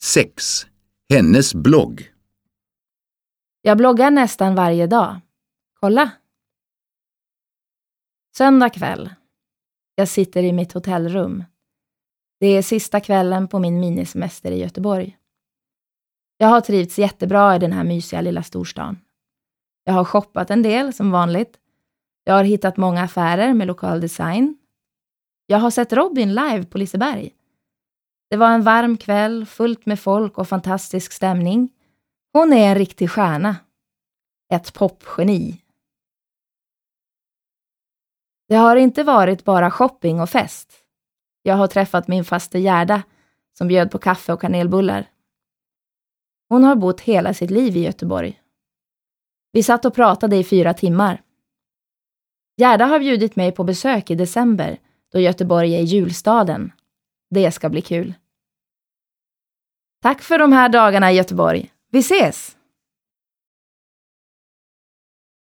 6. Hennes blogg. Jag bloggar nästan varje dag. Kolla. Söndag kväll. Jag sitter i mitt hotellrum. Det är sista kvällen på min minisemester i Göteborg. Jag har trivts jättebra i den här mysiga lilla storstan. Jag har shoppat en del som vanligt. Jag har hittat många affärer med lokal design. Jag har sett Robin live på Liseberg. Det var en varm kväll, fullt med folk och fantastisk stämning. Hon är en riktig stjärna. Ett popgeni. Det har inte varit bara shopping och fest. Jag har träffat min faste Gerda som bjöd på kaffe och kanelbullar. Hon har bott hela sitt liv i Göteborg. Vi satt och pratade i 4 timmar. Gerda har bjudit mig på besök i december då Göteborg är julstaden. Det ska bli kul. Tack för de här dagarna i Göteborg. Vi ses!